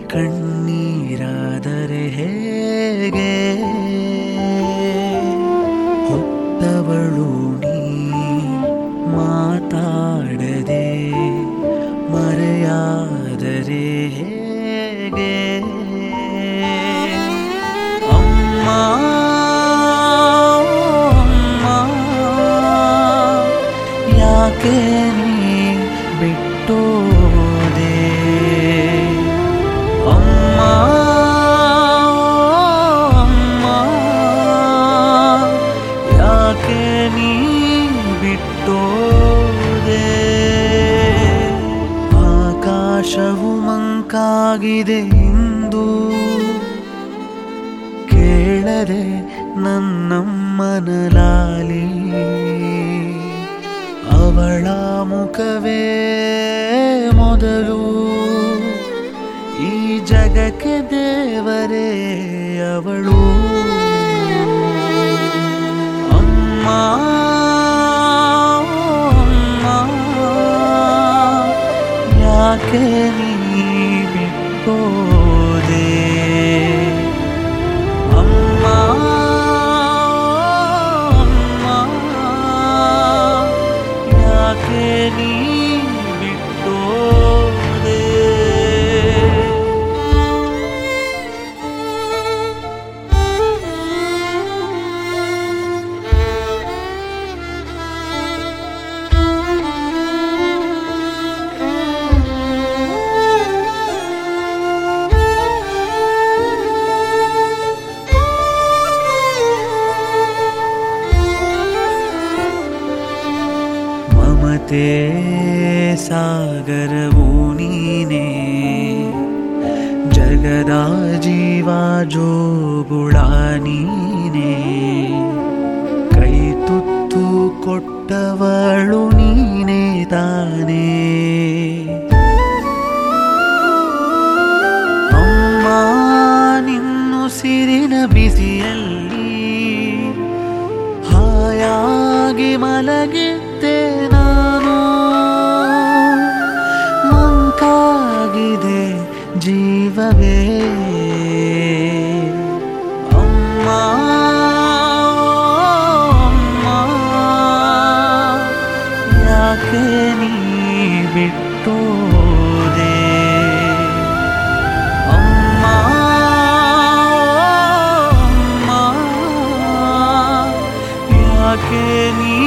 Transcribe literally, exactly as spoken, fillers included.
ಕಣ್ಣೀರಾದರೆ ಹೇಗೆ ಹೊತ್ತವಳು ನೀ ಮಾತಾಡದೆ ಮರೆಯಾದರೆ ಹೇಗೆ ಅಮ್ಮ ಯಾಕೆ ನೀ ಬಿಟ್ಟೋದೆ ಅಮ್ಮ ಅಮ್ಮ ಯಾಕೆ ನೀ ಬಿಟ್ಟೋದೆ ಆಕಾಶವು ಮಂಕಾಗಿದೆ ಇಂದು ಕೇಳದೆ ನನ್ನಮ್ಮನ ಲಾಲಿ ಅವಳ ಮುಖವೇ ಮೊದಲು ಈ ಜಗಕ್ಕೆ ದೇವರೇ ಅವಳು ಅಮ್ಮ ಅಮ್ಮ ಯಾಕೆ ನೀ ಬಿಟ್ಟೋದೆ ಅಮ್ಮ ಯಾಕೆ ನೀ ಬಿಟ್ಟೋದೆ ಮಮತೆ ಸಾಗರವು ನೀನೇ ಜಗದ ಜೀವ ಜೋಗುಳ ನೀನೇ ಕೈ ತುತ್ತು ಕೊಟ್ಟವಳು ನೀನೇ ತಾನೇ ಅಮ್ಮ ನಿನ್ನುಸಿರಿನ ಬಿಸಿಯಲ್ಲಿ ಹಾಯಾಗಿ ಮಲಗಿದ್ದೆ ನಾನು ಮಂಕಾಗಿದೆ ಜೀವವೇ ಅಮ್ಮ ಅಮ್ಮ ಯಾಕೆ ನೀ ಬಿಟ್ಟೋದೆ ಅಮ್ಮ ಅಮ್ಮ ಯಾಕೆ ನೀ